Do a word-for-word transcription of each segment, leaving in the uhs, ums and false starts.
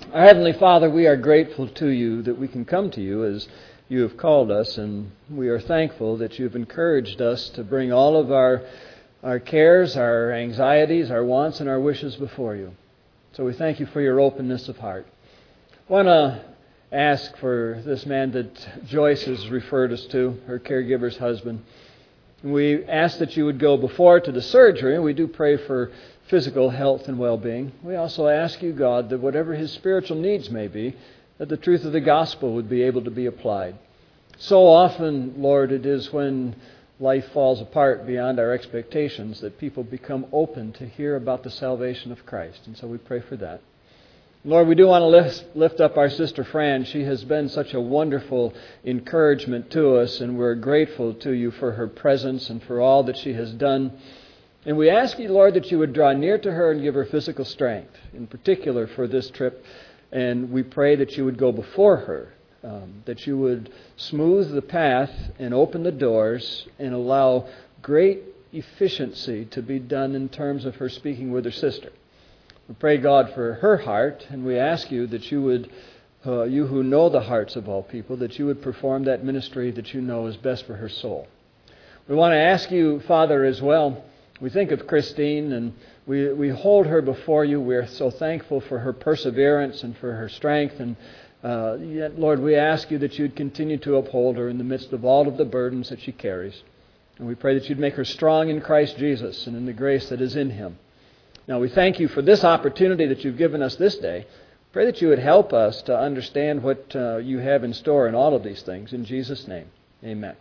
Our Heavenly Father, we are grateful to you that we can come to you as you have called us, and we are thankful that you've encouraged us to bring all of our our cares, our anxieties, our wants, and our wishes before you. So we thank you for your openness of heart. I want to ask for this man that Joyce has referred us to, her caregiver's husband. We ask that you would go before to the surgery, and we do pray for physical health and well-being. We also ask you, God, that whatever his spiritual needs may be, that the truth of the gospel would be able to be applied. So often, Lord, it is when life falls apart beyond our expectations that people become open to hear about the salvation of Christ. And so we pray for that. Lord, we do want to lift, lift up our sister Fran. She has been such a wonderful encouragement to us, and we're grateful to you for her presence and for all that she has done. And we ask you, Lord, that you would draw near to her and give her physical strength, in particular for this trip. And we pray that you would go before her, um, that you would smooth the path and open the doors and allow great efficiency to be done in terms of her speaking with her sister. We pray, God, for her heart, and we ask you that you would, uh, you who know the hearts of all people, that you would perform that ministry that you know is best for her soul. We want to ask you, Father, as well. We think of Christine, and we we hold her before you. We're so thankful for her perseverance and for her strength. And uh, yet, Lord, we ask you that you'd continue to uphold her in the midst of all of the burdens that she carries. And we pray that you'd make her strong in Christ Jesus and in the grace that is in him. Now, we thank you for this opportunity that you've given us this day. Pray that you would help us to understand what uh, you have in store in all of these things. In Jesus' name, amen.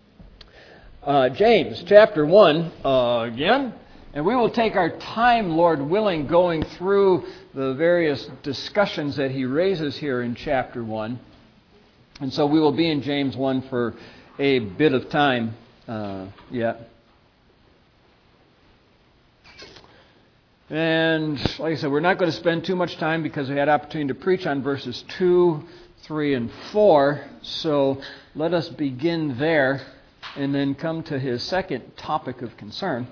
Uh, James chapter one uh, again, and we will take our time, Lord willing, going through the various discussions that he raises here in chapter one. And so we will be in James one for a bit of time uh, yet. And like I said, we're not going to spend too much time because we had opportunity to preach on verses two, three, and four. So let us begin there and then come to his second topic of concern.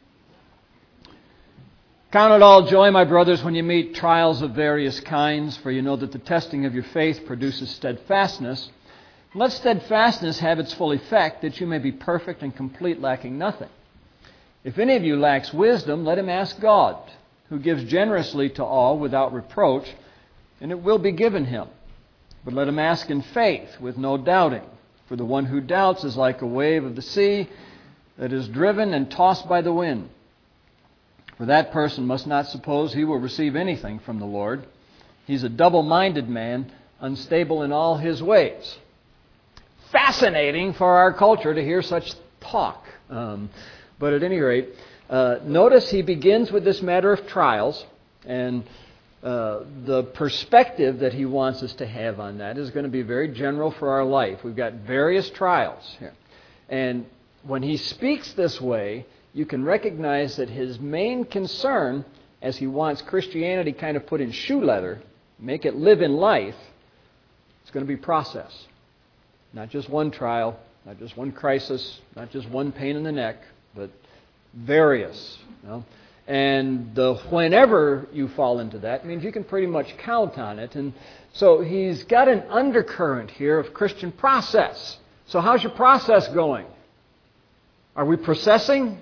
Count it all joy, my brothers, when you meet trials of various kinds, for you know that the testing of your faith produces steadfastness. Let steadfastness have its full effect, that you may be perfect and complete, lacking nothing. If any of you lacks wisdom, let him ask God, who gives generously to all without reproach, and it will be given him. But let him ask in faith, with no doubting. For the one who doubts is like a wave of the sea that is driven and tossed by the wind. For that person must not suppose he will receive anything from the Lord. He's a double-minded man, unstable in all his ways. Fascinating for our culture to hear such talk. Um, but at any rate, uh, notice he begins with this matter of trials, and Uh, the perspective that he wants us to have on that is going to be very general for our life. We've got various trials here. And when he speaks this way, you can recognize that his main concern, as he wants Christianity kind of put in shoe leather, make it live in life, it's going to be process. Not just one trial, not just one crisis, not just one pain in the neck, but various, you know. And the whenever you fall into that means you can pretty much count on it. And so he's got an undercurrent here of Christian process. So how's your process going? Are we processing?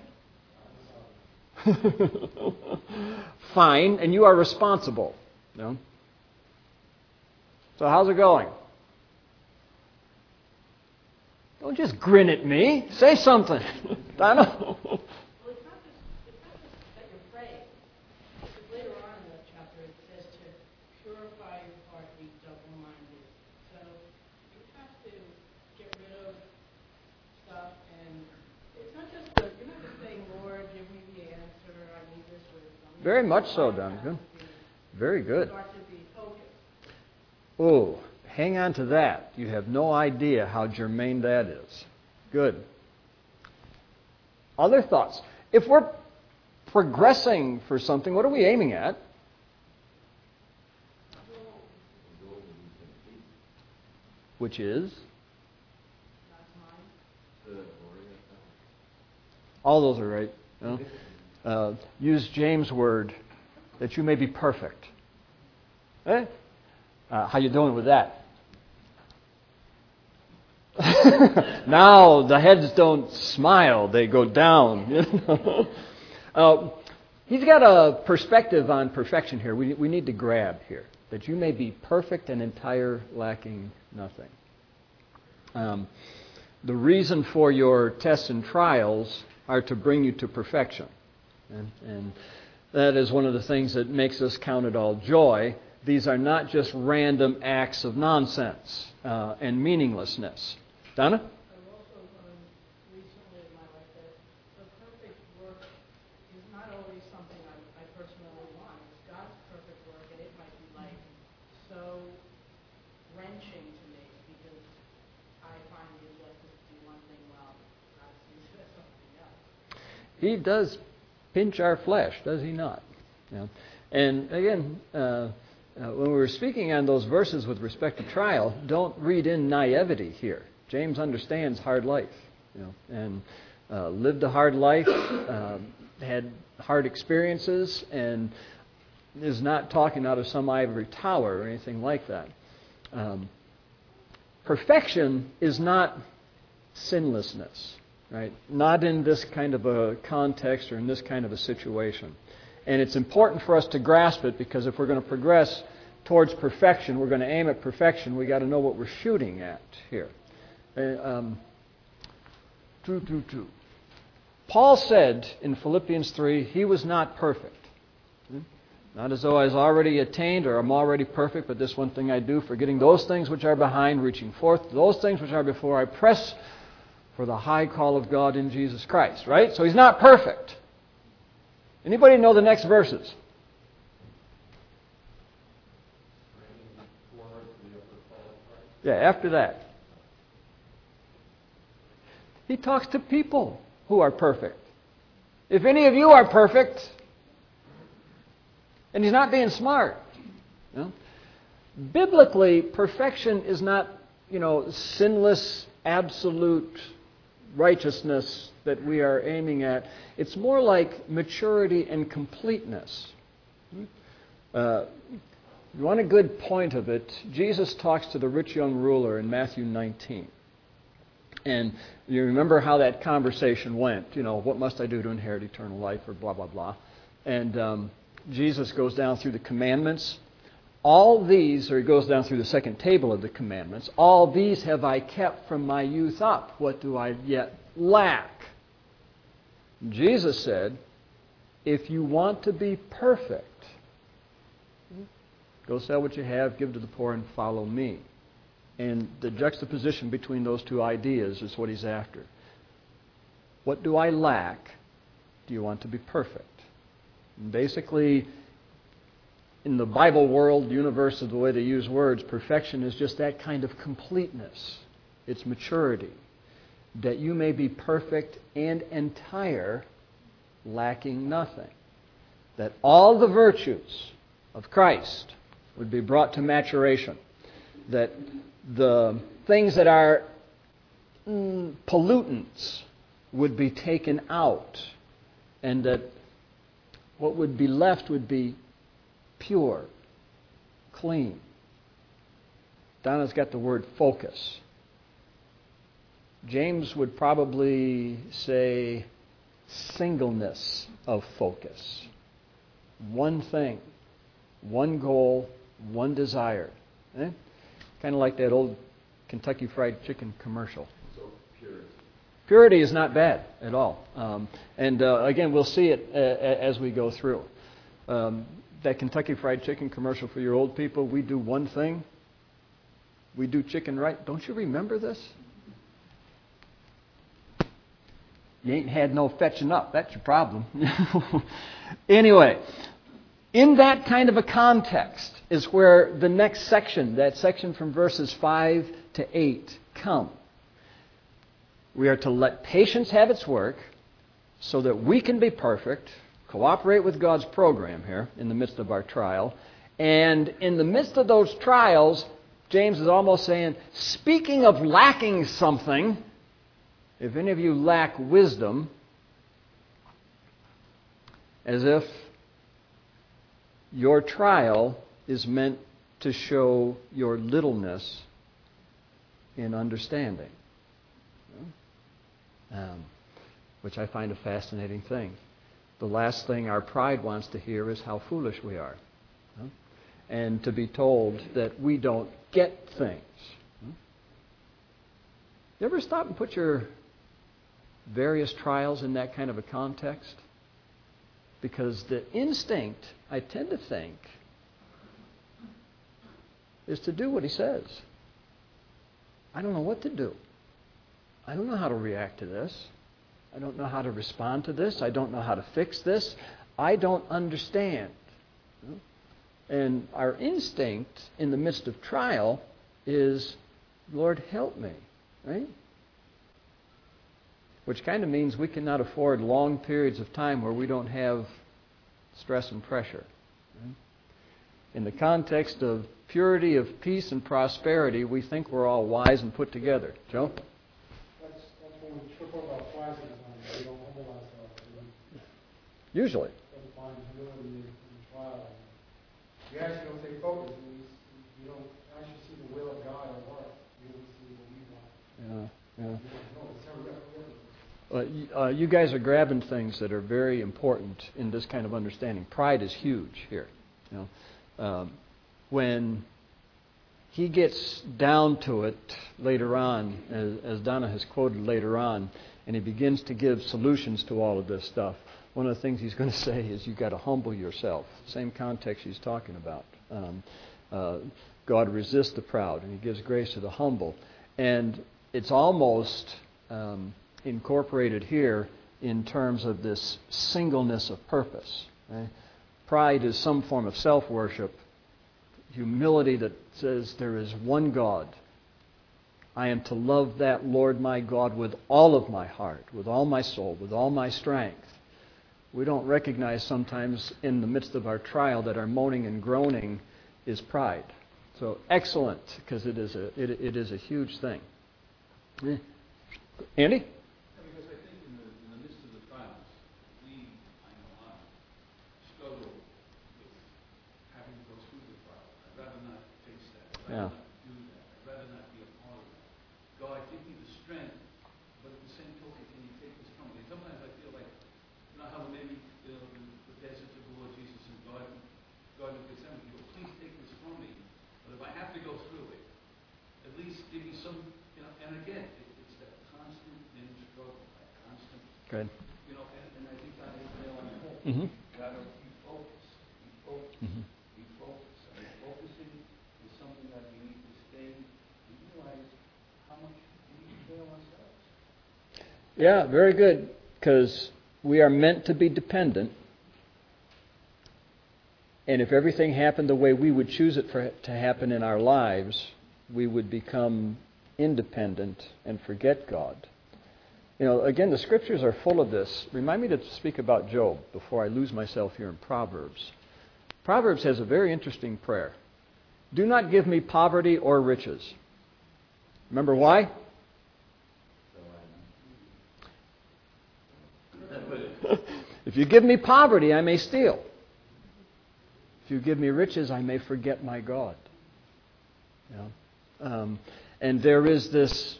Fine, and you are responsible. You know? So how's it going? Don't just grin at me. Say something. I know. Very much so, Duncan. Very good. Oh, hang on to that. You have no idea how germane that is. Good. Other thoughts? If we're progressing for something, what are we aiming at? Which is? All those are right. You know? Uh, use James' word, that you may be perfect. Eh? Uh, how you doing with that? Now the heads don't smile, they go down. You know? uh, he's got a perspective on perfection here we, we need to grab here. That you may be perfect and entire, lacking nothing. Um, the reason for your tests and trials are to bring you to perfection. And, and that is one of the things that makes us count it all joy. These are not just random acts of nonsense uh, and meaninglessness. Donna? I've also learned recently in my life that the perfect work is not always something I, I personally want. It's God's perfect work, and it might be like so wrenching to me because I find the injustice to be one thing while God sees it as something else. He does pinch our flesh, does he not? You know? And again, uh, uh, when we were speaking on those verses with respect to trial, don't read in naivety here. James understands hard life, you know, and uh, lived a hard life, uh, had hard experiences, and is not talking out of some ivory tower or anything like that. Um, perfection is not sinlessness, right? Not in this kind of a context or in this kind of a situation. And it's important for us to grasp it because if we're going to progress towards perfection, we're going to aim at perfection, we've got to know what we're shooting at here. Um, true, true, true. Paul said in Philippians three, he was not perfect. Not as though I was already attained or I'm already perfect, but this one thing I do, forgetting those things which are behind, reaching forth to those things which are before, I press for the high call of God in Jesus Christ. Right? So he's not perfect. Anybody know the next verses? Yeah, after that. He talks to people who are perfect. If any of you are perfect, and he's not being smart. You know? Biblically, perfection is not, you know, sinless, absolute righteousness that we are aiming at. It's more like maturity and completeness. Uh, you want a good point of it? Jesus talks to the rich young ruler in Matthew nineteen. And you remember how that conversation went. You know, what must I do to inherit eternal life or blah, blah, blah. And um, Jesus goes down through the commandments. All these, or he goes down through the second table of the commandments, all these have I kept from my youth up. What do I yet lack? Jesus said, if you want to be perfect, go sell what you have, give to the poor, and follow me. And the juxtaposition between those two ideas is what he's after. What do I lack? Do you want to be perfect? And basically, in the Bible world, universe of the way they use words, perfection is just that kind of completeness. It's maturity. That you may be perfect and entire, lacking nothing. That all the virtues of Christ would be brought to maturation. That the things that are mm, pollutants would be taken out, and that what would be left would be pure, clean. Donna's got the word focus. James would probably say singleness of focus. One thing, one goal, one desire. Eh? Kind of like that old Kentucky Fried Chicken commercial. So purity. Purity is not bad at all. Um, and uh, again, we'll see it uh, as we go through. Um, that Kentucky Fried Chicken commercial for your old people, we do one thing. We do chicken right. Don't you remember this? You ain't had no fetching up. That's your problem. Anyway, in that kind of a context is where the next section, that section from verses five to eight, come. We are to let patience have its work so that we can be perfect, cooperate with God's program here in the midst of our trial. And in the midst of those trials, James is almost saying, speaking of lacking something, if any of you lack wisdom, as if your trial is meant to show your littleness in understanding. Um, which I find a fascinating thing. The last thing our pride wants to hear is how foolish we are. And to be told that we don't get things. You ever stop and put your various trials in that kind of a context? Because the instinct, I tend to think, is to do what he says. I don't know what to do. I don't know how to react to this. I don't know how to respond to this. I don't know how to fix this. I don't understand. And our instinct in the midst of trial is, Lord, help me. Right? Which kind of means we cannot afford long periods of time where we don't have stress and pressure. Right? In the context of purity, of peace and prosperity, we think we're all wise and put together. Joe? That's, that's when we trip over our flags sometimes. We don't humble ourselves. We Usually. don't find humility in the trial. You actually don't stay focused. You, you don't actually see the will of God at work. You don't see what we want. Yeah, yeah. You don't know. It's never real. Uh, you, uh, you guys are grabbing things that are very important in this kind of understanding. Pride is huge here. You know, um, when he gets down to it later on, as, as Donna has quoted later on, and he begins to give solutions to all of this stuff, one of the things he's going to say is you've got to humble yourself. Same context he's talking about. Um, uh, God resists the proud, and he gives grace to the humble. And it's almost um, incorporated here in terms of this singleness of purpose. Right? Pride is some form of self-worship. Humility that says there is one God. I am to love that Lord my God with all of my heart, with all my soul, with all my strength. We don't recognize sometimes in the midst of our trial that our moaning and groaning is pride. So excellent, because it is a it, it is a huge thing. Eh. Andy? Yeah, because I think in the, in the midst of the trials, we, I know I, struggle with having to go through the trial. I'd rather not face that. I'd rather Yeah. not do that. I'd rather not be a part of that. God, give me the strength, but at the same token, can you take this from me? And sometimes I feel like, you know how maybe you know, the, the passage of the Lord Jesus and God, God in Gethsemane, you go, please take this from me. But if I have to go through it, at least give me some, you know, and again, it, it's that constant inner struggle, that constant, Good. you know, and, and I think God hit the nail on the head. Mm-hmm. Got to be focused, be focused, Mm-hmm. be focused. I mean, focusing is something that we need to stay and realize how much we need to fail ourselves. Yeah, very good. Because we are meant to be dependent. And if everything happened the way we would choose it for it to happen in our lives, we would become independent and forget God. You know, again, the Scriptures are full of this. Remind me to speak about Job before I lose myself here in Proverbs. Proverbs has a very interesting prayer. Do not give me poverty or riches. Remember why? If you give me poverty, I may steal. If you give me riches, I may forget my God. You know? um, and there is this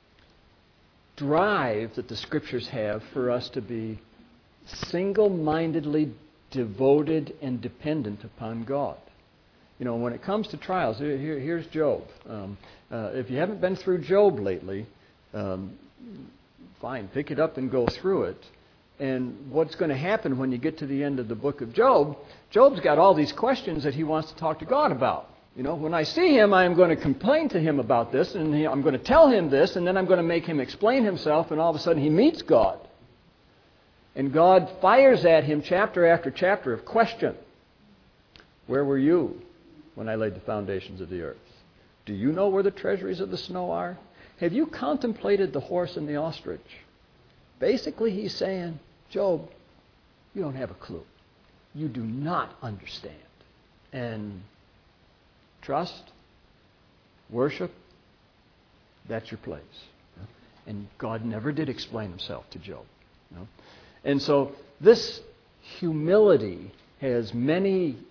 drive that the Scriptures have for us to be single-mindedly devoted and dependent upon God. You know, when it comes to trials, here, here's Job. Um, uh, if you haven't been through Job lately, um, fine, pick it up and go through it. And what's going to happen when you get to the end of the book of Job, Job's got all these questions that he wants to talk to God about. You know, when I see him, I'm going to complain to him about this, and he, I'm going to tell him this, and then I'm going to make him explain himself, and all of a sudden he meets God. And God fires at him chapter after chapter of question. Where were you when I laid the foundations of the earth? Do you know where the treasuries of the snow are? Have you contemplated the horse and the ostrich? Basically, he's saying, Job, you don't have a clue. You do not understand. And trust, worship, that's your place. And God never did explain himself to Job. And so this humility has many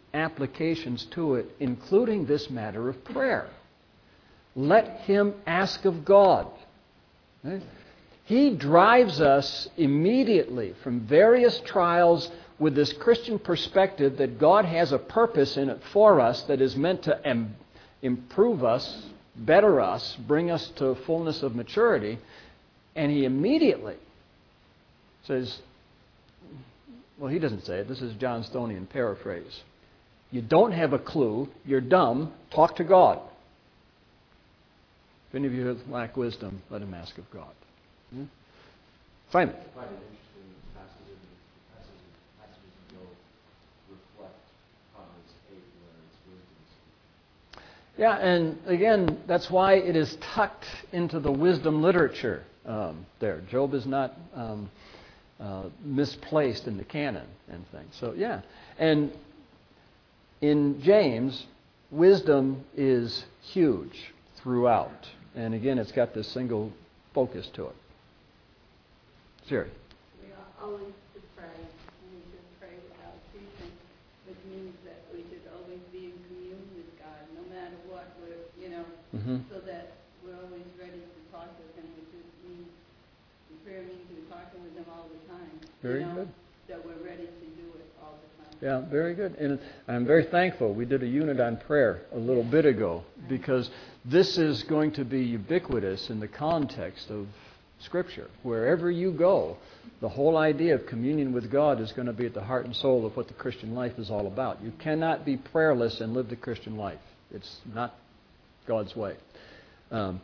applications to it, including this matter of prayer. Let him ask of God. Right? He drives us immediately from various trials with this Christian perspective that God has a purpose in it for us that is meant to em- improve us, better us, bring us to fullness of maturity. And he immediately says, well, he doesn't say it. This is John Stonian paraphrase. You don't have a clue. You're dumb. Talk to God. If any of you lack wisdom, let him ask of God. Hmm? Simon. I find it interesting passages, passages, passages of Job reflect on this faith where its wisdom. Yeah, and again, that's why it is tucked into the wisdom literature um, there. Job is not um, uh, misplaced in the canon and things. So, yeah. And in James, wisdom is huge throughout. And again, it's got this single focus to it. Sherry. We are always to pray, and we should pray without ceasing, which means that we should always be in commune with God, no matter what we're, you know, Mm-hmm. so that we're always ready to talk with Him, which is means the prayer means we're talking with Him all the time. Very you know, good. That we're ready to do it all the time. Yeah, very good. And I'm very thankful. We did a unit on prayer a little bit ago because this is going to be ubiquitous in the context of Scripture. Wherever you go, the whole idea of communion with God is going to be at the heart and soul of what the Christian life is all about. You cannot be prayerless and live the Christian life. It's not God's way. Um,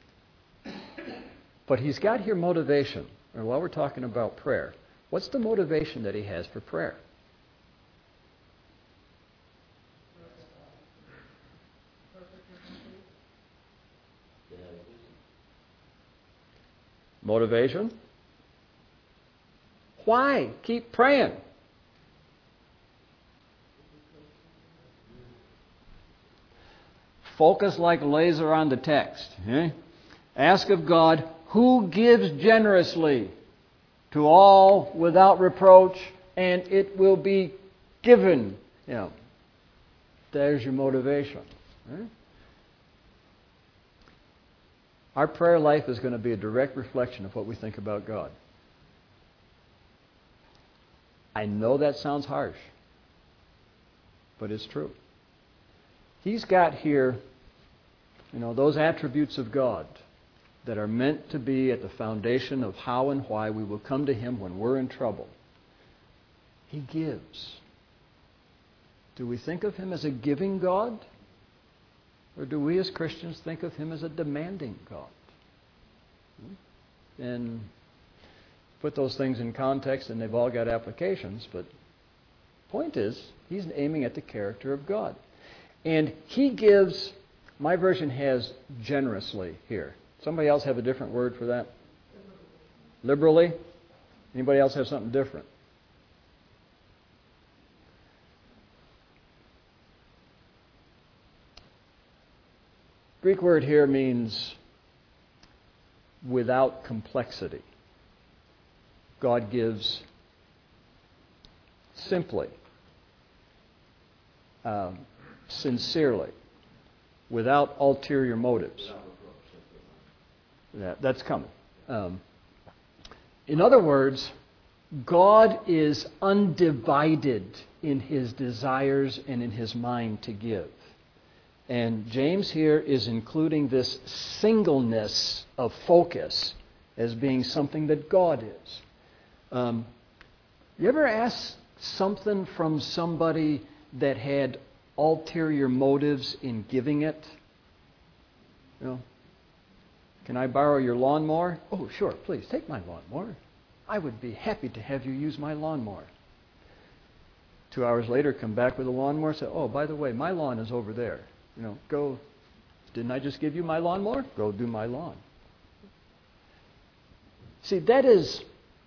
but he's got here motivation. And while we're talking about prayer, what's the motivation that he has for prayer? Motivation? Why? Keep praying. Focus like laser on the text. Eh? Ask of God, who gives generously to all without reproach, and it will be given. You know, there's your motivation. Eh? Our prayer life is going to be a direct reflection of what we think about God. I know that sounds harsh, but it's true. He's got here, you know, those attributes of God that are meant to be at the foundation of how and why we will come to Him when we're in trouble. He gives. Do we think of Him as a giving God? Or do we as Christians think of Him as a demanding God? And put those things in context, and they've all got applications, but point is, he's aiming at the character of God. And he gives, my version has generously here. Somebody else have a different word for that? Liberally? Anybody else have something different? Greek word here means without complexity. God gives simply, um, sincerely, without ulterior motives. Yeah, that's coming. Um, in other words, God is undivided in His desires and in His mind to give. And James here is including this singleness of focus as being something that God is. Um, you ever ask something from somebody that had ulterior motives in giving it? You know, can I borrow your lawnmower? Oh, sure, please, take my lawnmower. I would be happy to have you use my lawnmower. Two hours later, come back with a lawnmower, say, oh, by the way, my lawn is over there. You know, go, didn't I just give you my lawnmower? Go do my lawn. See, that is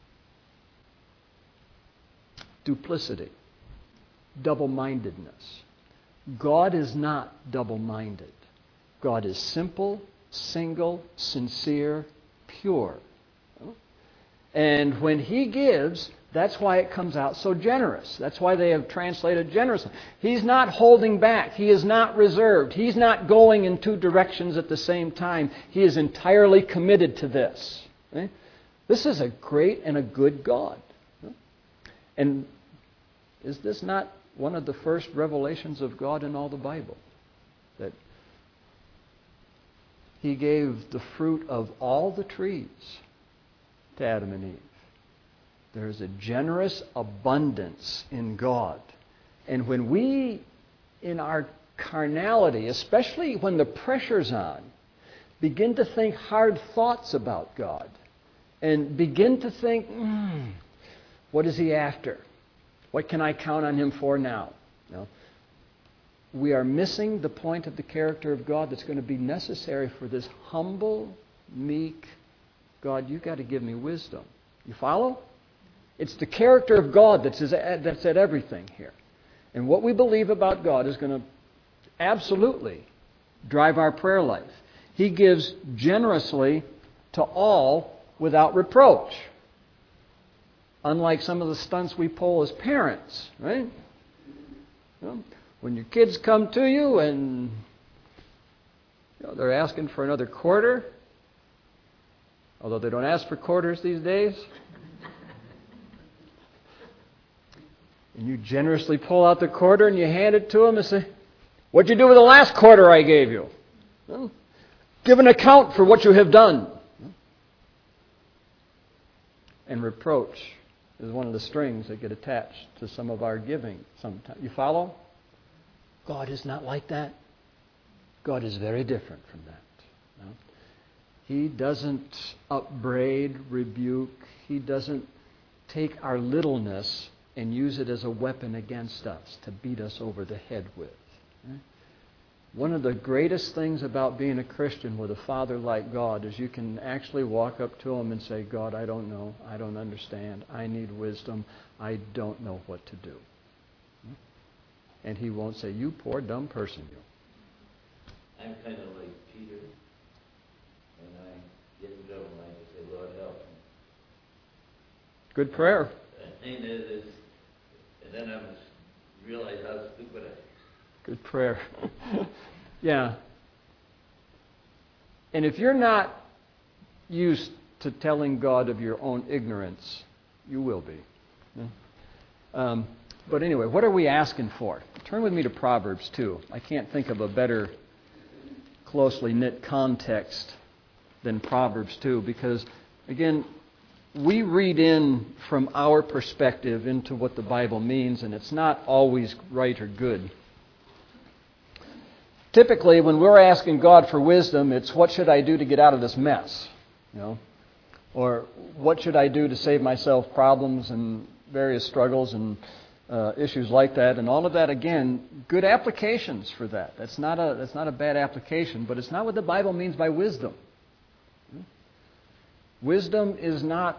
duplicity, double-mindedness. God is not double-minded. God is simple, single, sincere, pure. And when He gives, That's why it comes out so generous. That's why they have translated generously. He's not holding back. He is not reserved. He's not going in two directions at the same time. He is entirely committed to this. Okay? This is a great and a good God. And is this not one of the first revelations of God in all the Bible? That He gave the fruit of all the trees to Adam and Eve. There is a generous abundance in God. And when we, in our carnality, especially when the pressure's on, begin to think hard thoughts about God and begin to think, mm, what is He after? What can I count on Him for now? You know, we are missing the point of the character of God that's going to be necessary for this humble, meek God. You've got to give me wisdom. You follow? It's the character of God that's, that's at everything here. And what we believe about God is going to absolutely drive our prayer life. He gives generously to all without reproach. Unlike some of the stunts we pull as parents, right? You know, when your kids come to you and you know, they're asking for another quarter, although they don't ask for quarters these days, and you generously pull out the quarter and you hand it to them and say, "What'd you do with the last quarter I gave you?" Well, give an account for what you have done. And reproach is one of the strings that get attached to some of our giving sometimes. You follow? God is not like that. God is very different from that. No? He doesn't upbraid, rebuke. He doesn't take our littleness and use it as a weapon against us to beat us over the head with. One of the greatest things about being a Christian with a Father like God is you can actually walk up to Him and say, "God, I don't know. I don't understand. I need wisdom. I don't know what to do." And He won't say, "You poor dumb person, you." I'm kind of like Peter. When I get in trouble, I just say, "Lord, help me." Good prayer. And, it is, and then I realize how stupid I am. Good prayer. Yeah. And if you're not used to telling God of your own ignorance, you will be. Yeah. Um, but anyway, what are we asking for? Turn with me to Proverbs two. I can't think of a better closely knit context than Proverbs two because, again, we read in from our perspective into what the Bible means, and it's not always right or good. Typically, when we're asking God for wisdom, it's what should I do to get out of this mess? You know, or what should I do to save myself problems and various struggles and uh, issues like that, and all of that. Again, good applications for that. That's not a that's not a bad application, but it's not what the Bible means by wisdom. Wisdom is not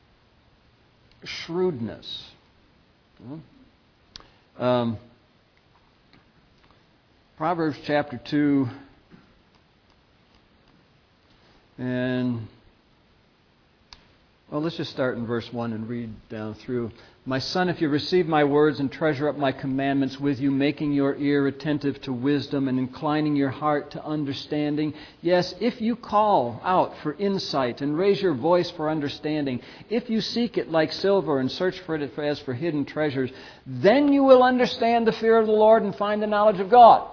shrewdness. Um, Proverbs chapter two, and well, let's just start in verse one and read down through. "My son, if you receive my words and treasure up my commandments with you, making your ear attentive to wisdom and inclining your heart to understanding. Yes, if you call out for insight and raise your voice for understanding, if you seek it like silver and search for it as for hidden treasures, then you will understand the fear of the Lord and find the knowledge of God."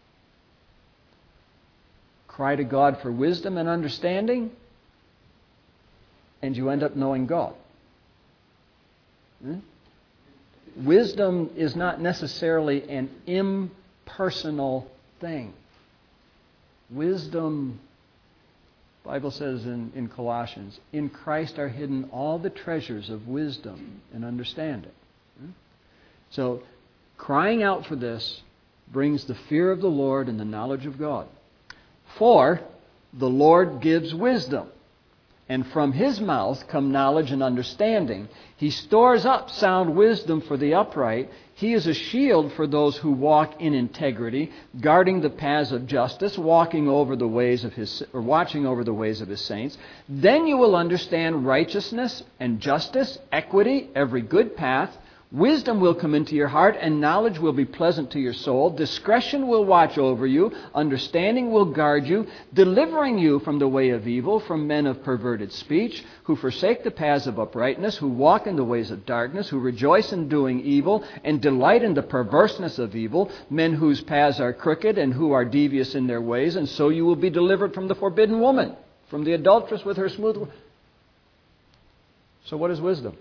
Cry to God for wisdom and understanding, and you end up knowing God. Hmm? Wisdom is not necessarily an impersonal thing. Wisdom, the Bible says in, in Colossians, in Christ are hidden all the treasures of wisdom and understanding. Hmm? So, crying out for this brings the fear of the Lord and the knowledge of God. For the Lord gives wisdom. and from His mouth come knowledge and understanding. He stores up sound wisdom for the upright. He is a shield for those who walk in integrity, guarding the paths of justice, walking over the ways of his, or watching over the ways of His saints. Then you will understand righteousness and justice, equity, every good path. Wisdom will come into your heart, and knowledge will be pleasant to your soul. Discretion will watch over you. Understanding will guard you, delivering you from the way of evil, from men of perverted speech, who forsake the paths of uprightness, who walk in the ways of darkness, who rejoice in doing evil, and delight in the perverseness of evil, men whose paths are crooked, and who are devious in their ways. And so you will be delivered from the forbidden woman, from the adulteress with her smooth... So what is wisdom?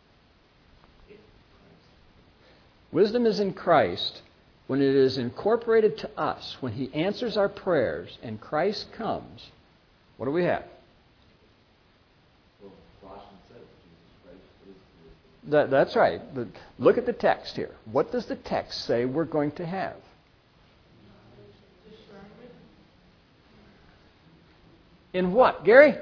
Wisdom is in Christ when it is incorporated to us, when He answers our prayers and Christ comes. What do we have? Well, Colossians says Jesus Christ is the wisdom. That, that's right. But look at the text here. What does the text say we're going to have? In what, Gary?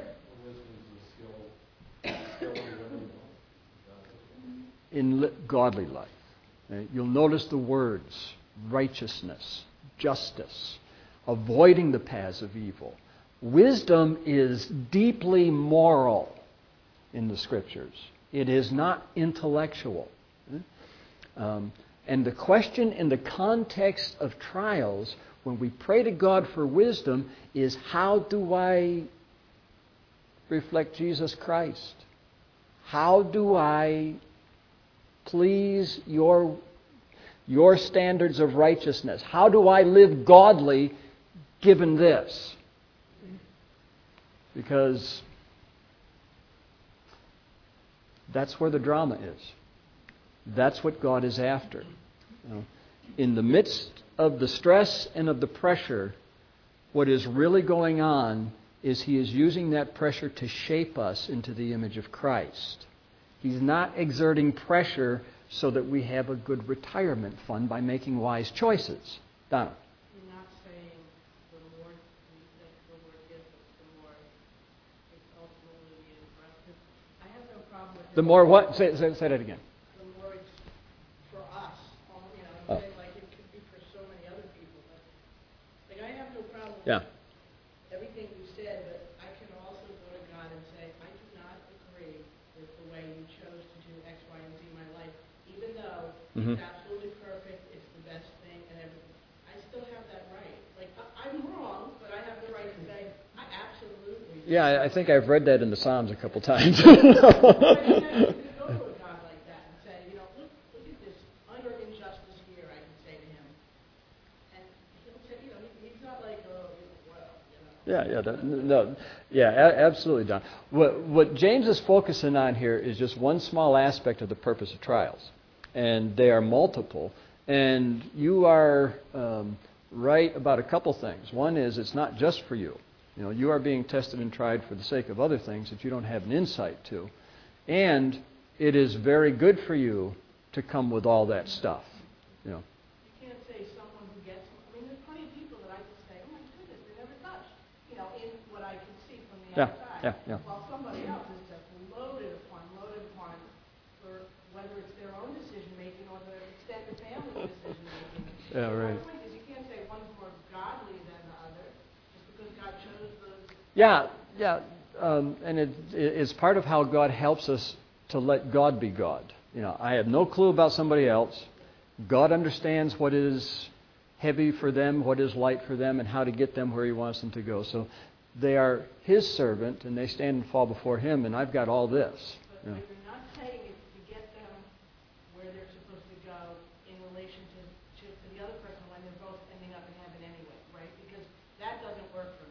In li- godly life. You'll notice the words, righteousness, justice, avoiding the paths of evil. Wisdom is deeply moral in the Scriptures. It is not intellectual. Um, and the question in the context of trials, when we pray to God for wisdom, is how do I reflect Jesus Christ? How do I please your, your standards of righteousness? How do I live godly given this? Because that's where the drama is. That's what God is after. You know, in the midst of the stress and of the pressure, what is really going on is He is using that pressure to shape us into the image of Christ. He's not exerting pressure so that we have a good retirement fund by making wise choices. Donna. You're not saying the more that the Lord gives us, the more it's ultimately is for us. 'Cause I have no problem with The more what? Say, say, say that again. the more it's for us. Um, you know, Oh. I'm saying like it could be for so many other people. But like I have no problem with Yeah. everything you said, but I can also go to God and say, I do not agree with the way you chose to do X, Y, and Z in my life, even though Mhm. it's absolutely perfect, it's the best thing, and everything. I still have that right. Like, I, I'm wrong, but I have the right to say, I absolutely. Yeah, I, I think I've read that in the Psalms a couple times. I mean, I could go to a God like that and say, you know, look, look at this utter injustice here, I can say to him. And he'll say, you know, he, he's not like, oh, well, you know. Yeah, yeah, that, no, yeah, a- absolutely, Don. What, what James is focusing on here is just one small aspect of the purpose of trials, and they are multiple. And you are um, right about a couple things. One is it's not just for you. You know, you are being tested and tried for the sake of other things that you don't have an insight to, and it is very good for you to come with all that stuff. You know. You can't say someone who gets, I mean, there's plenty of people that I could say, oh my goodness, they never touched, you know, in what I can see from the Yeah, outside. yeah, yeah. While somebody else is just loaded upon, loaded upon, for whether it's their own decision-making or the extended family decision-making. Yeah, right. The point is you can't say one's more godly than the other just because God chose those. Yeah, yeah, um, and it, it's part of how God helps us to let God be God. You know, I have no clue about somebody else. God understands what is heavy for them, what is light for them, and how to get them where He wants them to go. So they are His servant, and they stand and fall before Him, and I've got all this. But You know. what you're not saying is to get them where they're supposed to go in relation to, to, to the other person when they're both ending up in heaven anyway, right? Because that doesn't work for me.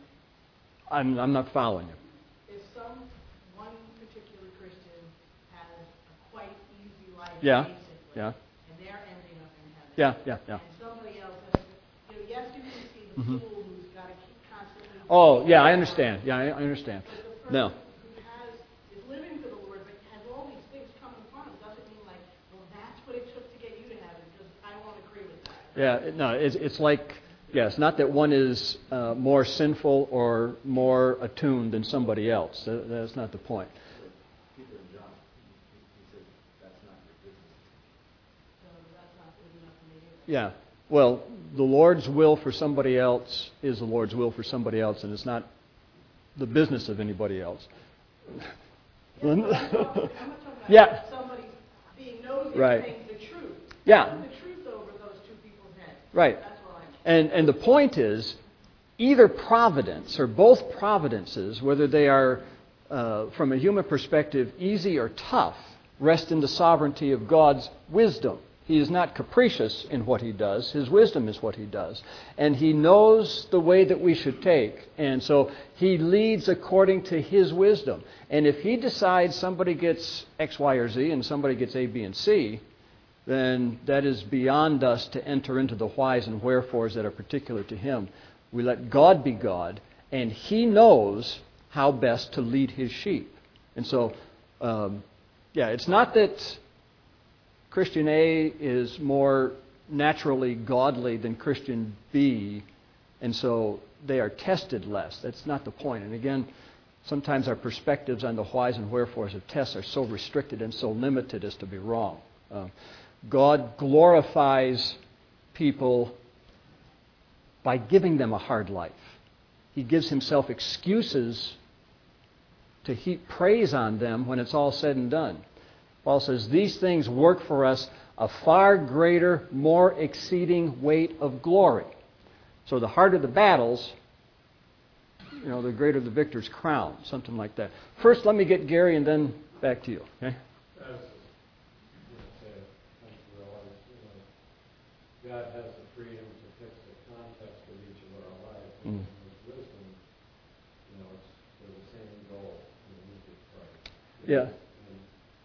I'm, I'm not following you. If some one particular Christian has a quite easy life, Yeah, basically, yeah. and they're ending up in heaven, Yeah, yeah, yeah. and somebody else has, you know, yes, you can see the Mhm. fool who's got to keep constantly. Oh, yeah, I understand. Yeah, I, I understand. But the person No. who has is living for the Lord, but has all these things coming upon him, doesn't mean like, well, that's what it took to get you to heaven, because I won't agree with that. Yeah, it- no, it's, it's like Yes, not that one is uh, more sinful or more attuned than somebody else. That, that's not the point. Peter and John, he, he said, that's not your business. So that's not good enough for me either. Yeah. Well, the Lord's will for somebody else is the Lord's will for somebody else, and it's not the business of anybody else. Yeah, but I'm talking, I'm not talking about Yeah. somebody being nosy Right. and saying the truth. Yeah. Putting the truth over those two people's heads. Right. That's what I'm And and the point is, either providence or both providences, whether they are, uh, from a human perspective, easy or tough, rest in the sovereignty of God's wisdom. He is not capricious in what He does. His wisdom is what He does. And He knows the way that we should take. And so He leads according to His wisdom. And if He decides somebody gets X, Y, or Z and somebody gets A, B, and C, then that is beyond us to enter into the whys and wherefores that are particular to Him. We let God be God, and He knows how best to lead His sheep. And so, um, yeah, it's not that Christian A is more naturally godly than Christian B, and so they are tested less. That's not the point. And again, sometimes our perspectives on the whys and wherefores of tests are so restricted and so limited as to be wrong. Uh, God glorifies people by giving them a hard life. He gives Himself excuses to heap praise on them when it's all said and done. Paul says, these things work for us a far greater, more exceeding weight of glory. So the harder the battles, you know, the greater the victor's crown, something like that. First, let me get Gary and then back to you. Okay? As you know, say, I think you realize, you know, God has the freedom to fix the context of each of our lives. Mm. And His wisdom, you know, it's for the same goal in the meek of Christ. Yeah. And,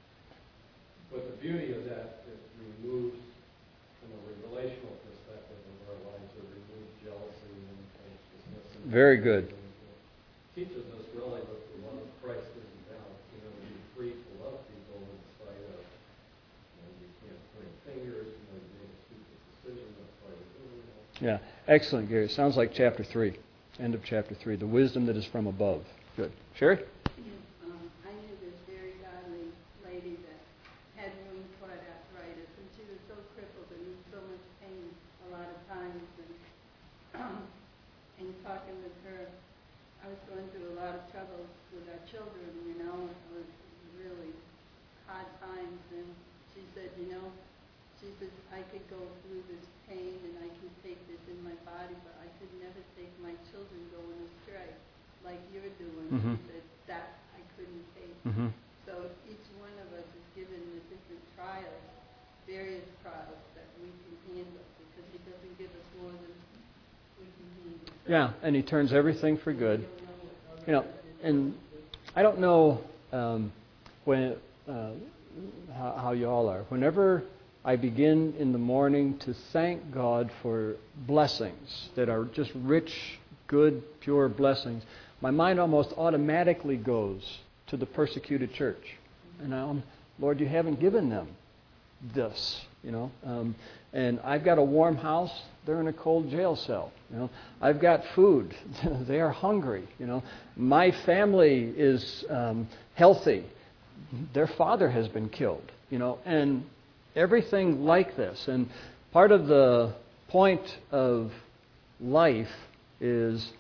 but the beauty of that, it removes, from a relational perspective of our lives, it removes jealousy and anxiousness. And Very good. and, uh, teaches us really what the love of Christ is about. You know, to be free to love people in spite of, you know, you can't point fingers, you know, you made a stupid decision, that's why you're doing that. Yeah. Excellent, Gary. Sounds like chapter three. End of chapter three. The wisdom that is from above. Good. Sherry? Um, I knew this very godly lady that had rheumatoid arthritis, and she was so crippled and in so much pain a lot of times. And, um, and talking with her, I was going through a lot of trouble with our children, you know. It was really hard times, and she said, you know, she says, I could go through this pain and I can take this in my body, but I could never take my children going astray like you're doing. Mhm. She said, that I couldn't take. Mm-hmm. So each one of us is given the different trials, various trials that we can handle, because He doesn't give us more than we can handle. Yeah, and He turns everything for good. You know, and I don't know um, when uh, how, how you all are. Whenever I begin in the morning to thank God for blessings that are just rich, good, pure blessings, my mind almost automatically goes to the persecuted church. And I'm, Lord, you haven't given them this, you know. Um, and I've got a warm house. They're in a cold jail cell. You know, I've got food. They are hungry. You know, my family is um, healthy. Their father has been killed. You know, and everything like this. And part of the point of life is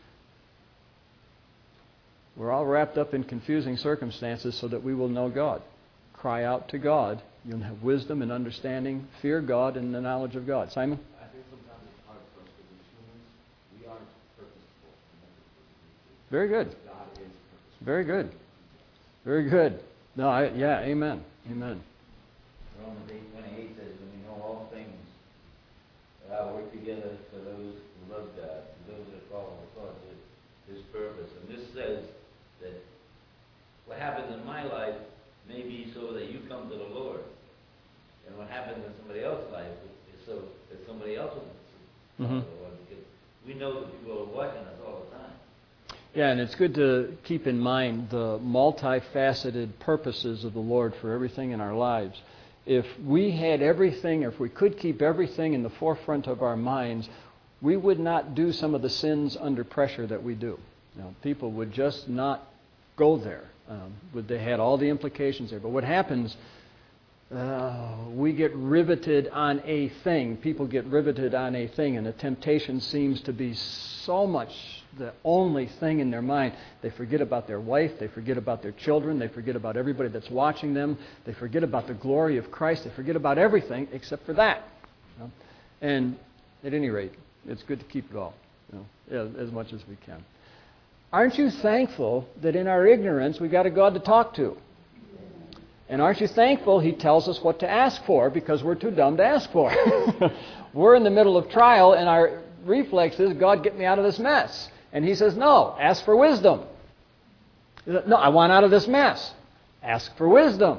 we're all wrapped up in confusing circumstances so that we will know God. Cry out to God. You'll have wisdom and understanding. Fear God and the knowledge of God. Simon? I think sometimes it's hard for us because as humans, we aren't purposeful. Very good. God is purposeful. Very good. Very good. No, I, yeah, amen. Amen. Romans eight twenty-eight says, "And we know all things that work together for those who love God, for those that are called according to His purpose." And this says that what happens in my life may be so that you come to the Lord, and what happens in somebody else's life is so that somebody else will come Mm-hmm. to the Lord, because we know that people are watching us all the time. Yeah, and it's good to keep in mind the multifaceted purposes of the Lord for everything in our lives. If we had everything, if we could keep everything in the forefront of our minds, we would not do some of the sins under pressure that we do. You know, people would just not go there. Um, would they had all the implications there. But what happens, uh, we get riveted on a thing. People get riveted on a thing, and the temptation seems to be so much the only thing in their mind. They forget about their wife. They forget about their children. They forget about everybody that's watching them. They forget about the glory of Christ. They forget about everything except for that. You know? And at any rate, it's good to keep it all, you know, as much as we can. Aren't you thankful that in our ignorance we've got a God to talk to? And aren't you thankful He tells us what to ask for because we're too dumb to ask for? We're in the middle of trial and our reflex is, God, get me out of this mess. And He says, no, ask for wisdom. No, I want out of this mess. Ask for wisdom.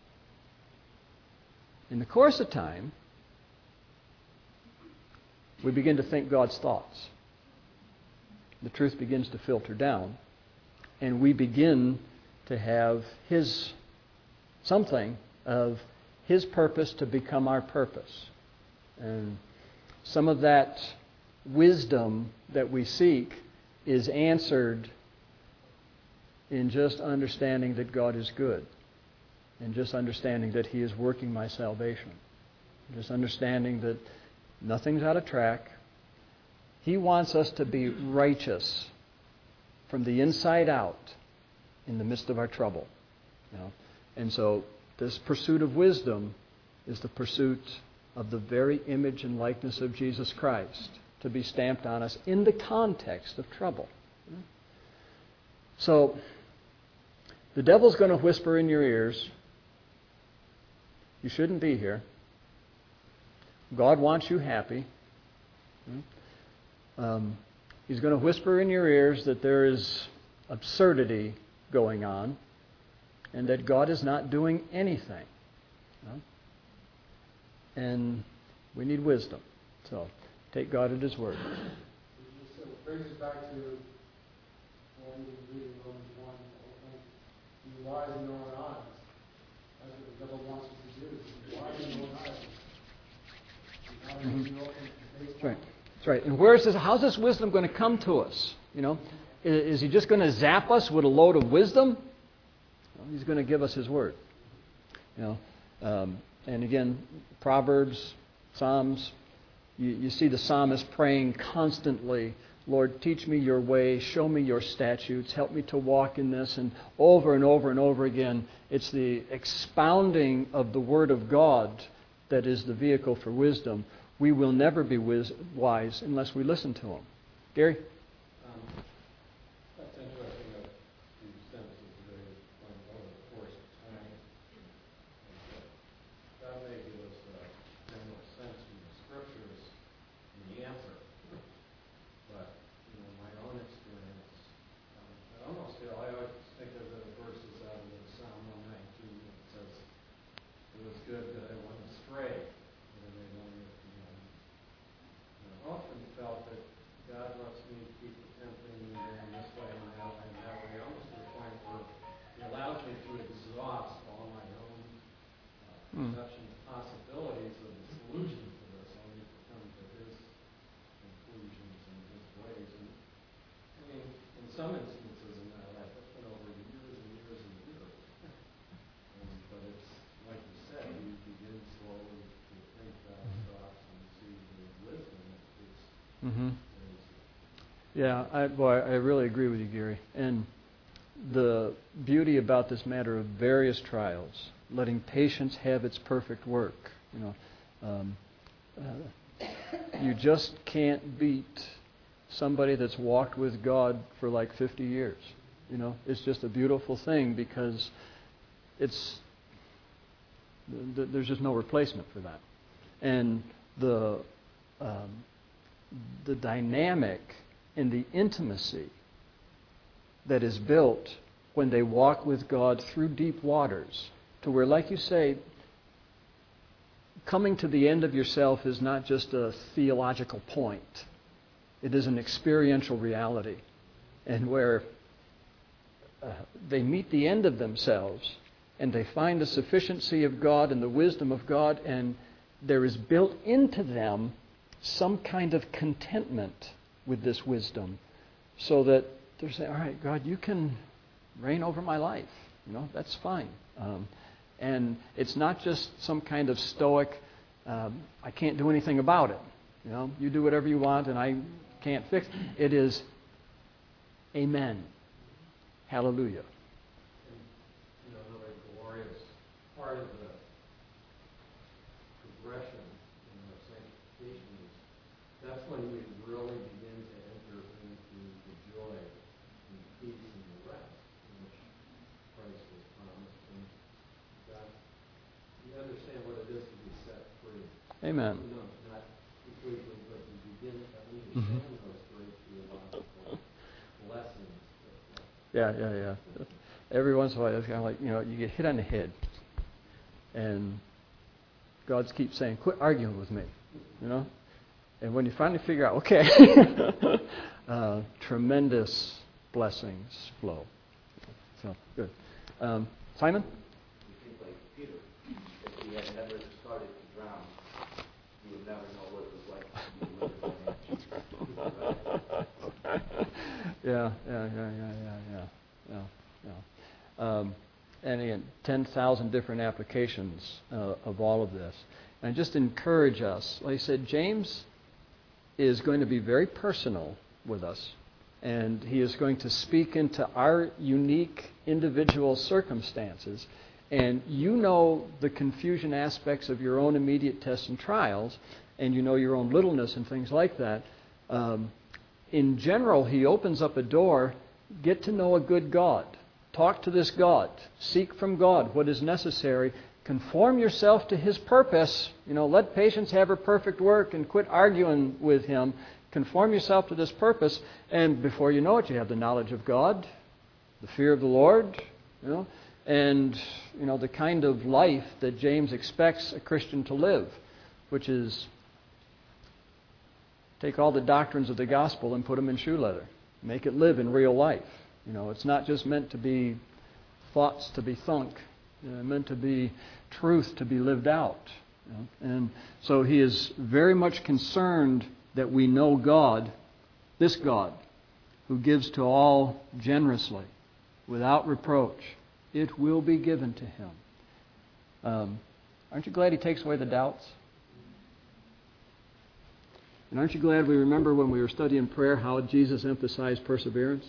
In the course of time, we begin to think God's thoughts. The truth begins to filter down, and we begin to have His something of His purpose to become our purpose. And some of that wisdom that we seek is answered in just understanding that God is good, and just understanding that He is working my salvation, just understanding that nothing's out of track. He wants us to be righteous from the inside out in the midst of our trouble. You know? And so this pursuit of wisdom is the pursuit of the very image and likeness of Jesus Christ to be stamped on us in the context of trouble. So the devil's going to whisper in your ears, you shouldn't be here. God wants you happy. Um, he's going to whisper in your ears that there is absurdity going on and that God is not doing anything. You know? And we need wisdom. So take God at His word. So it brings us back to what we were reading Romans one. Be wise in your own eyes. That's what the devil wants us to do. Be wise in your own eyes. Mm-hmm. That's right. That's right. And where is this? How's this wisdom going to come to us? You know, is, is He just going to zap us with a load of wisdom? Well, He's going to give us His word. You know, um, and again, Proverbs, Psalms. You, you see the psalmist praying constantly, Lord, teach me your way, show me your statutes, help me to walk in this. And over and over and over again, it's the expounding of the Word of God that is the vehicle for wisdom. We will never be wiz- wise unless we listen to Him. Gary? Um, that's interesting that you sentences today on the course of time. That may give us a general sense from the Scriptures in the answer. But, you know, my own experience, um, I almost feel, I always think of the verses out of Psalm one nineteen that says, it was good that I went astray. I often felt that God lets me keep attempting in this way and that way and that way, almost to the point where He allows me to exhaust all my own uh, mm. perception of possibilities of the solution to this, only to come to His conclusions and His ways. And I mean, in some instances in my life, it's been over years and years and years. and, but it's, like you said, you begin slowly to think God's thoughts and see the wisdom. Mm-hmm. Yeah, I, boy, I really agree with you, Gary. And the beauty about this matter of various trials, letting patience have its perfect work. You know, um, uh, you just can't beat somebody that's walked with God for like fifty years. You know, it's just a beautiful thing because it's th- there's just no replacement for that. And the um, the dynamic and the intimacy that is built when they walk with God through deep waters, to where, like you say, coming to the end of yourself is not just a theological point. It is an experiential reality. And where uh, they meet the end of themselves and they find the sufficiency of God and the wisdom of God, and there is built into them some kind of contentment with this wisdom, so that they're saying, all right, God, you can reign over my life. You know, that's fine. Um, and it's not just some kind of stoic, um, I can't do anything about it. You know, you do whatever you want and I can't fix it. It is, amen. Hallelujah. And, you know, another glorious part of the progression in our sanctification is that's when we really begin to enter into the joy and peace and the rest in which Christ was promised. And that you understand what it is to be set free. Amen. You know, not completely, but you begin to understand Mm-hmm. those great theological lessons. Yeah, yeah, yeah. Every once in a while, it's kind of like, you know, you get hit on the head. And God keeps saying, quit arguing with me. You know? And when you finally figure out, okay, uh, tremendous blessings flow. So, good. Um, Simon? You think like Peter, if he had never started to drown, he would never know what it was like to be delivered by an angel. yeah, yeah, yeah, yeah, yeah, yeah, yeah, yeah. Um, and again, ten thousand different applications uh, of all of this. And just encourage us. Like I said, James is going to be very personal with us. And he is going to speak into our unique individual circumstances. And you know the confusion aspects of your own immediate tests and trials, and you know your own littleness and things like that. Um, in general, he opens up a door. Get to know a good God. Talk to this God. Seek from God what is necessary. Conform yourself to His purpose. You know, let patience have her perfect work and quit arguing with Him. Conform yourself to this purpose, and before you know it, you have the knowledge of God, the fear of the Lord, you know, and you know the kind of life that James expects a Christian to live, which is take all the doctrines of the gospel and put them in shoe leather, make it live in real life. You know, it's not just meant to be thoughts to be thunk, you know, meant to be truth to be lived out. You know? And so he is very much concerned that we know God, this God, who gives to all generously, without reproach. It will be given to him. Um, aren't you glad he takes away the doubts? And aren't you glad we remember when we were studying prayer how Jesus emphasized perseverance?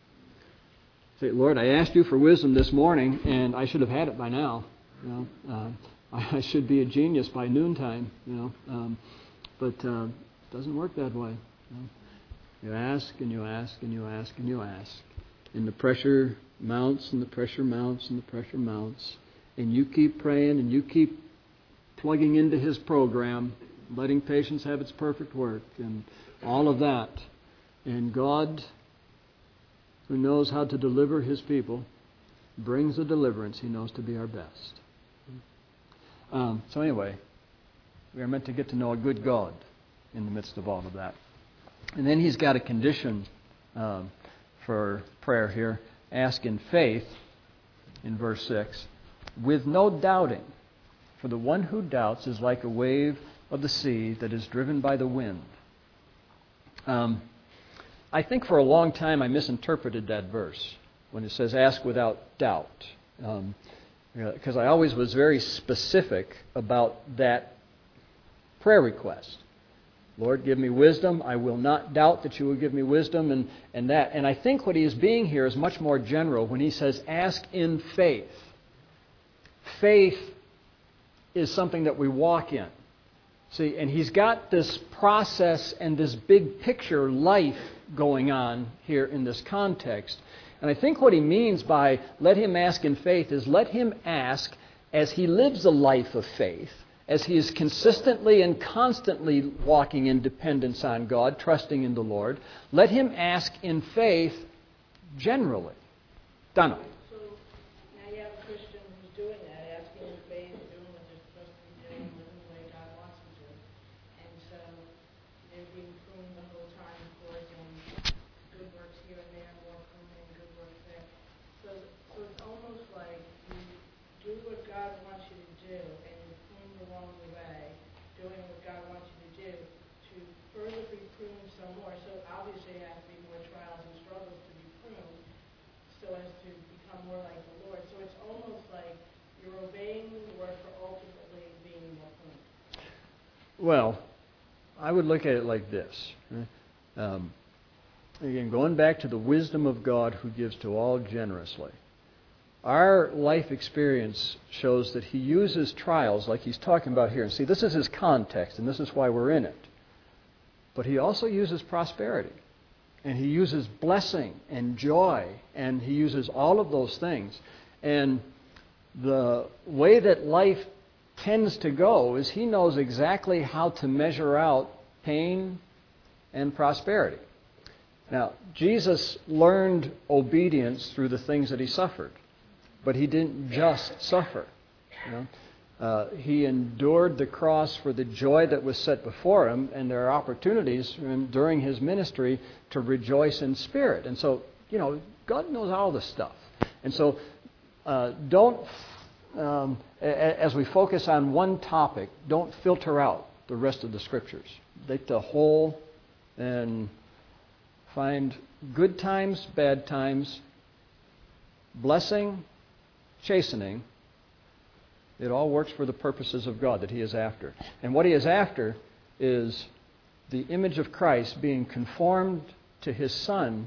Say, Lord, I asked you for wisdom this morning, and I should have had it by now. You know, uh, I, I should be a genius by noontime. You know, um, but uh, it doesn't work that way. You know? You ask and you ask and you ask and you ask, and the pressure mounts and the pressure mounts and the pressure mounts, and you keep praying and you keep plugging into His program, letting patience have its perfect work, and all of that, and God, who knows how to deliver His people, brings the deliverance He knows to be our best. Um, so anyway, we are meant to get to know a good God in the midst of all of that. And then He's got a condition um, for prayer here. Ask in faith, in verse six, with no doubting. For the one who doubts is like a wave of the sea that is driven by the wind. Um, I think for a long time I misinterpreted that verse when it says ask without doubt. Um, because I always was very specific about that prayer request. Lord, give me wisdom. I will not doubt that you will give me wisdom and, and that. And I think what he is being here is much more general when he says ask in faith. Faith is something that we walk in. See, and he's got this process and this big picture life going on here in this context. And I think what he means by let him ask in faith is let him ask as he lives a life of faith, as he is consistently and constantly walking in dependence on God, trusting in the Lord. Let him ask in faith generally. Donna. So now you have a Christian who's doing that, asking in faith, doing what they're supposed to be doing, living the way God wants them to. And so they're being pruned the whole time, of course, and good works here and there, more pruning, good works there. So, so it's almost like you do what God wants you to do, and you're pruned along the way, doing what God wants you to do, to Well, I would look at it like this. Um, again, going back to the wisdom of God who gives to all generously. Our life experience shows that He uses trials like He's talking about here. And see, this is His context, and this is why we're in it. But He also uses prosperity. And He uses blessing and joy. And He uses all of those things. And the way that life tends to go is He knows exactly how to measure out pain and prosperity. Now, Jesus learned obedience through the things that He suffered. But He didn't just suffer. You know? uh, he endured the cross for the joy that was set before Him, and there are opportunities during His ministry to rejoice in spirit. And so, you know, God knows all this stuff. And so, uh, don't, um, a- as we focus on one topic, don't filter out the rest of the Scriptures. Take the whole and find good times, bad times, blessing, chastening. It all works for the purposes of God that He is after. And what He is after is the image of Christ being conformed to His Son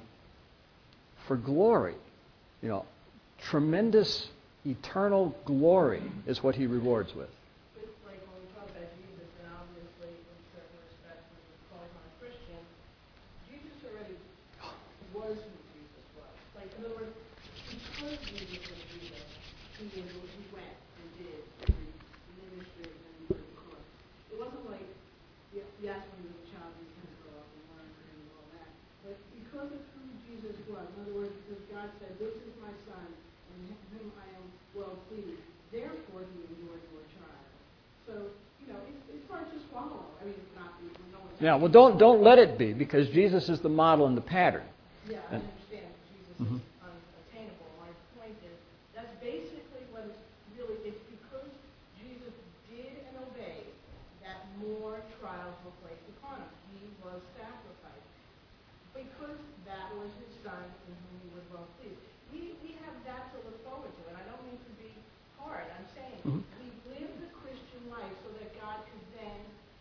for glory. You know, tremendous eternal glory is what He rewards with. It's like when we talk about Jesus, and obviously in certain respects when we call Him a Christian, Jesus already was who Jesus was. Like, in other words, because Jesus was Jesus, He, he went and did the ministry and he went across. It wasn't like, yes, when he was a child, he was going to grow up and learn and all that. But because of who Jesus was, in other words, because God said, this is my Son, and in whom I am well pleased, therefore He endured your trial. So, you know, it's, it's hard to swallow. I mean, it's not, we know it's Yeah, well, don't don't let it be, because Jesus is the model and the pattern. Yeah, I understand Jesus Mhm. is unattainable. My point is, that's basically what it's really, it's because Jesus did and obeyed that more trials were placed upon Him. He was sacrificed. Because that was His Son in whom He was well pleased. We, we have that to look forward to, and I don't mean to be hard. I'm saying Mhm. we live the Christian life so that God could then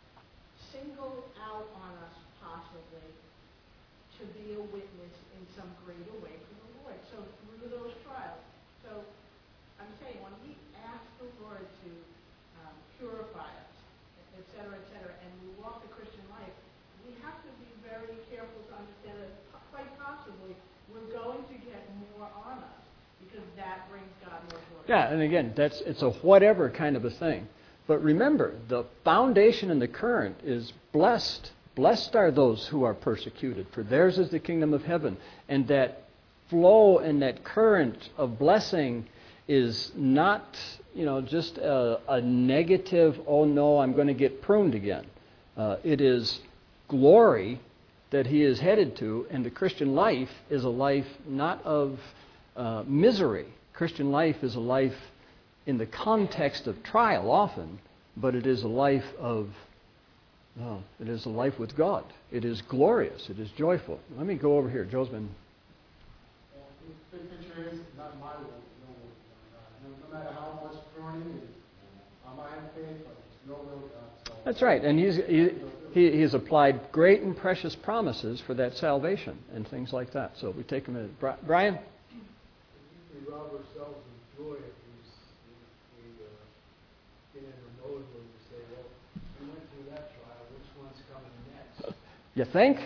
single out on us possibly to be a witness in some greater way for the Lord. So through those trials. So I'm saying when we ask the Lord to um, purify us, et cetera, et cetera, and we walk the Christian life, we have to be very careful to understand that quite possibly we're going to get more on us because that brings God more glory. Yeah, and again, that's it's a whatever kind of a thing. But remember, the foundation and the current is blessed. Blessed are those who are persecuted, for theirs is the kingdom of heaven. And that flow and that current of blessing is not, you know, just a, a negative, oh no, I'm going to get pruned again. Uh, it is glory that He is headed to, and the Christian life is a life not of uh, misery. Christian life is a life in the context of trial often, but it is a life of No, it is a life with God. It is glorious. It is joyful. Let me go over here. Joe's been... Well, the big picture is not my will, no will of God. No, no matter how much pruning is, I might have faith, but it's no will of God. So That's right. And he's, he, he, he has applied great and precious promises for that salvation and things like that. So we take a minute. Bri- Brian? We rob ourselves of joy if we, we, we uh, get in a mode where we say, well, we went through that trial, which one's coming next? You think?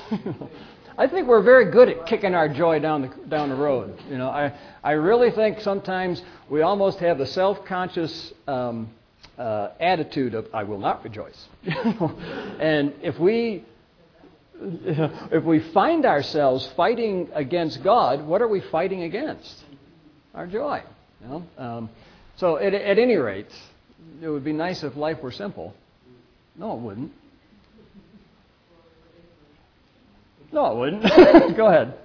I think we're very good at kicking our joy down the down the road. You know, I I really think sometimes we almost have a self-conscious um, uh, attitude of I will not rejoice. And if we if we find ourselves fighting against God, what are we fighting against? Our joy. You know? Um, so at, at any rate, it would be nice if life were simple. No, it wouldn't. No, it wouldn't. Go ahead.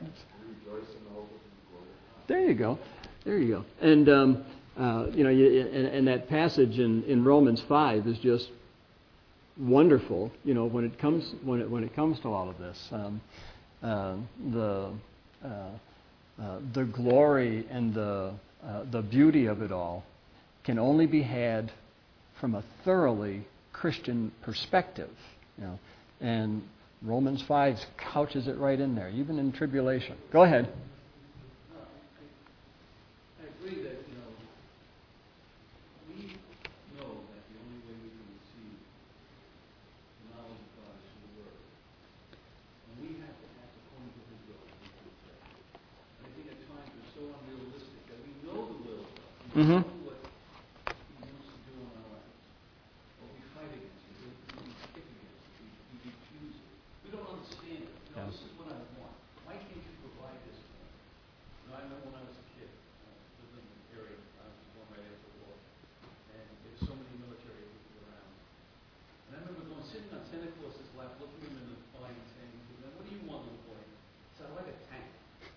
There you go. There you go. And, um, uh, you know, you, and, and that passage in, in Romans five is just wonderful, you know, when it comes when it, when it comes to all of this. Um, uh, the uh, uh, the glory and the uh, the beauty of it all can only be had from a thoroughly Christian perspective. You know, and Romans five couches it right in there, even in tribulation. Go ahead. No, I, I agree that, you know, we know that the only way we can receive the knowledge of God is through the Word. And we have to act according to His will. And I think at times we're so unrealistic that we know the will of God. We Mm-hmm. know what He wants to do in our lives. But we fight against it. We, we kick against it. We, we refuse it. We don't understand it. You know, Yeah. this is what I want. Why can't you provide this for me? You know, I remember when I was a kid, uh, lived in an area, I was born right after the war, and there's so many military people around. And I remember going, sitting on Santa Claus's lap, looking him in the eye and saying to him, what do you want, little boy? He said, I like a tank.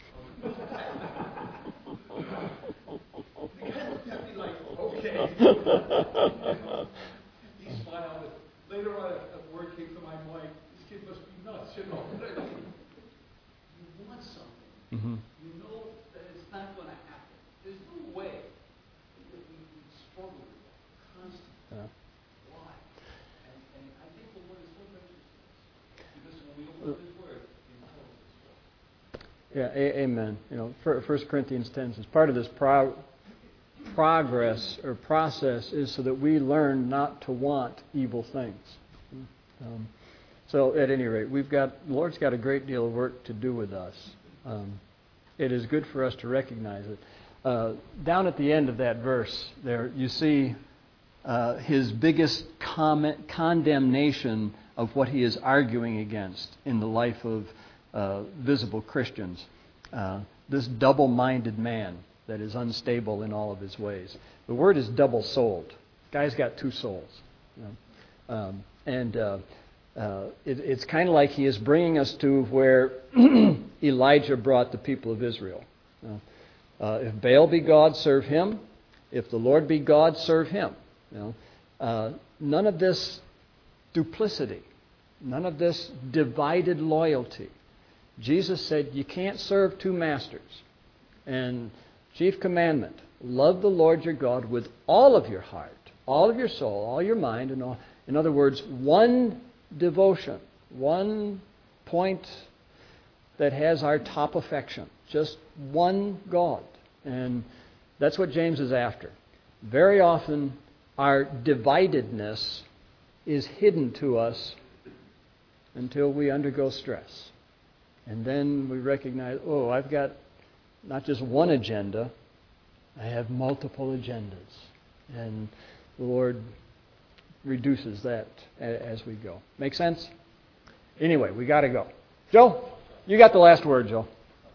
The guy looked at me like, okay. He smiled. Later on, a word came to my mind, this kid must be nuts, you know. You want something. Mm-hmm. You know that it's not going to happen. There's no way that we, we struggle with that constantly. Yeah. Why? And, and I think the Lord is so gracious to us. Because when we open up His Word, He tells us what. Yeah, a- amen. You know, First Corinthians ten says part of this pro- progress or process is so that we learn not to want evil things. Um, so, at any rate, we've got the Lord's got a great deal of work to do with us. Um, it is good for us to recognize it. Uh, down at the end of that verse, there you see uh, his biggest comment, condemnation of what he is arguing against in the life of uh, visible Christians. Uh, this double-minded man that is unstable in all of his ways. The word is double-souled. Guy's got two souls. You know? um, and uh, uh, it, it's kind of like he is bringing us to where Elijah brought the people of Israel. You know? uh, if Baal be God, serve him. If the Lord be God, serve him. You know? uh, none of this duplicity. None of this divided loyalty. Jesus said you can't serve two masters. And chief commandment, love the Lord your God with all of your heart, all of your soul, all your mind, and all. In other words, one devotion, one point that has our top affection, just one God. And that's what James is after. Very often, our dividedness is hidden to us until we undergo stress. And then we recognize, oh, I've got not just one agenda, I have multiple agendas. And the Lord reduces that as we go. Make sense? Anyway, we got to go. Joe, you got the last word, Joe.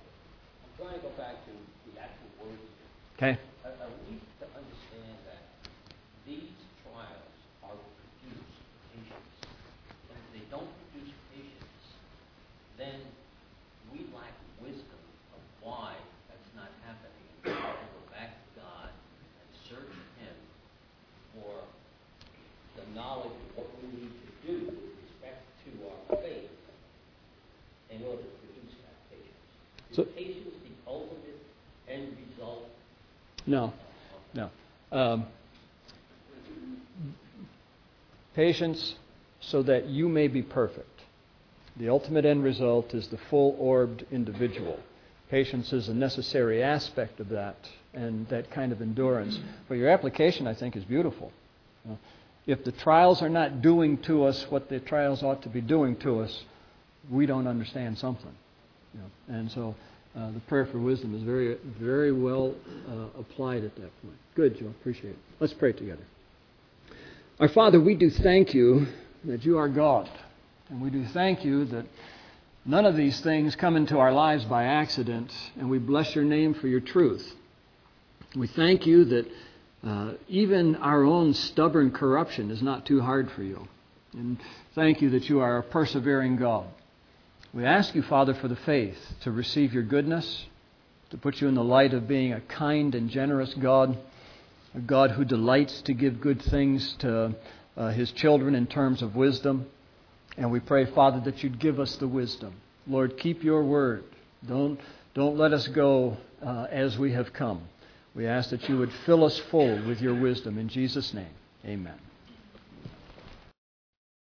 I'm trying to go back to the actual words. Okay. I, I need to understand that these trials are to produce patience. And if they don't produce patience, then we lack wisdom of why that's not happening. And we have to go back to God and search Him for the knowledge of what we need to do with respect to our faith in order to produce that patience. Is So, patience the ultimate end result? No, no. Um, patience so that you may be perfect. The ultimate end result is the full-orbed individual. Patience is a necessary aspect of that and that kind of endurance. But your application, I think, is beautiful. You know, if the trials are not doing to us what the trials ought to be doing to us, we don't understand something. You know, and so uh, the prayer for wisdom is very, very well uh, applied at that point. Good, Joe. Appreciate it. Let's pray together. Our Father, we do thank you that you are God. And we do thank you that none of these things come into our lives by accident, and we bless your name for your truth. We thank you that uh, even our own stubborn corruption is not too hard for you. And thank you that you are a persevering God. We ask you, Father, for the faith to receive your goodness, to put you in the light of being a kind and generous God, a God who delights to give good things to uh, his children in terms of wisdom. And we pray, Father, that you'd give us the wisdom. Lord, keep your word. Don't, don't let us go uh, as we have come. We ask that you would fill us full with your wisdom. In Jesus' name, amen.